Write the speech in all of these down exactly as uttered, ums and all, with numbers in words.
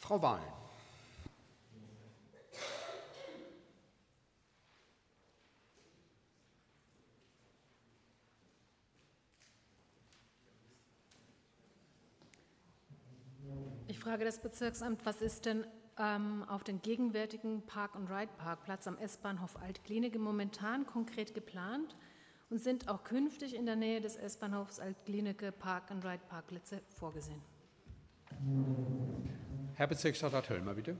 Frau Wahlen. Ich frage das Bezirksamt, was ist denn ähm, auf den gegenwärtigen Park-and-Ride-Parkplatz am S-Bahnhof Altklinike momentan konkret geplant und sind auch künftig in der Nähe des S-Bahnhofs Altklinike Park-and-Ride-Parkplätze vorgesehen? Herr Bezirksstadtrat Höllmer, bitte.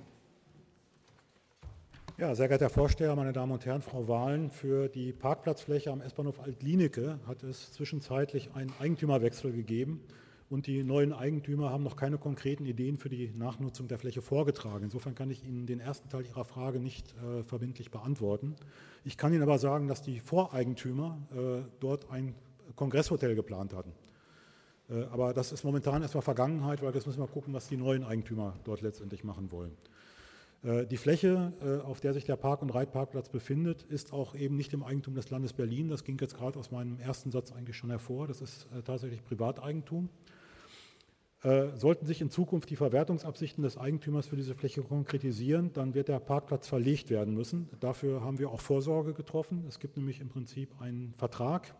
Ja, sehr geehrter Herr Vorsteher, meine Damen und Herren, Frau Wahlen, für die Parkplatzfläche am S-Bahnhof Altklinike hat es zwischenzeitlich einen Eigentümerwechsel gegeben. Und die neuen Eigentümer haben noch keine konkreten Ideen für die Nachnutzung der Fläche vorgetragen. Insofern kann ich Ihnen den ersten Teil Ihrer Frage nicht äh, verbindlich beantworten. Ich kann Ihnen aber sagen, dass die Voreigentümer äh, dort ein Kongresshotel geplant hatten. Äh, aber das ist momentan erstmal Vergangenheit, weil jetzt müssen wir gucken, was die neuen Eigentümer dort letztendlich machen wollen. Äh, die Fläche, äh, auf der sich der Park- und Reitparkplatz befindet, ist auch eben nicht im Eigentum des Landes Berlin. Das ging jetzt gerade aus meinem ersten Satz eigentlich schon hervor. Das ist äh, tatsächlich Privateigentum. Sollten sich in Zukunft die Verwertungsabsichten des Eigentümers für diese Fläche konkretisieren, dann wird der Parkplatz verlegt werden müssen. Dafür haben wir auch Vorsorge getroffen. Es gibt nämlich im Prinzip einen Vertrag,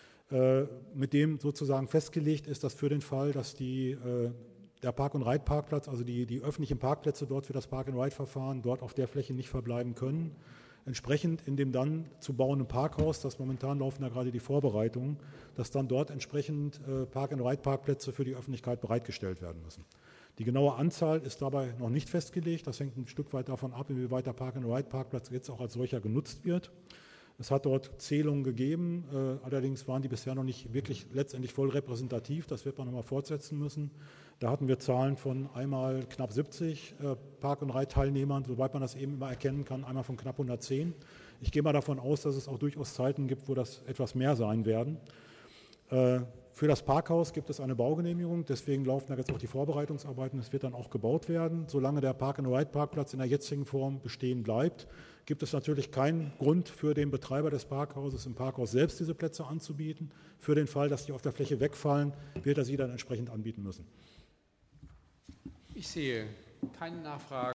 mit dem sozusagen festgelegt ist, dass für den Fall, dass die, der Park- und Reitparkplatz, also die, die öffentlichen Parkplätze dort für das Park-and-Ride-Verfahren, dort auf der Fläche nicht verbleiben können, entsprechend in dem dann zu bauenden Parkhaus, das momentan laufen da gerade die Vorbereitungen, dass dann dort entsprechend äh, Park-and-Ride-Parkplätze für die Öffentlichkeit bereitgestellt werden müssen. Die genaue Anzahl ist dabei noch nicht festgelegt. Das hängt ein Stück weit davon ab, inwieweit der Park-and-Ride-Parkplatz jetzt auch als solcher genutzt wird. Es hat dort Zählungen gegeben, äh, allerdings waren die bisher noch nicht wirklich letztendlich voll repräsentativ. Das wird man nochmal fortsetzen müssen. Da hatten wir Zahlen von einmal knapp siebzig äh, Park- und Reitteilnehmern, soweit man das eben immer erkennen kann, einmal von knapp hundertzehn. Ich gehe mal davon aus, dass es auch durchaus Zeiten gibt, wo das etwas mehr sein werden. Äh, Für das Parkhaus gibt es eine Baugenehmigung, deswegen laufen da jetzt auch die Vorbereitungsarbeiten. Es wird dann auch gebaut werden. Solange der Park-and-Ride-Parkplatz in der jetzigen Form bestehen bleibt, gibt es natürlich keinen Grund für den Betreiber des Parkhauses, im Parkhaus selbst diese Plätze anzubieten. Für den Fall, dass die auf der Fläche wegfallen, wird er sie dann entsprechend anbieten müssen. Ich sehe keine Nachfrage.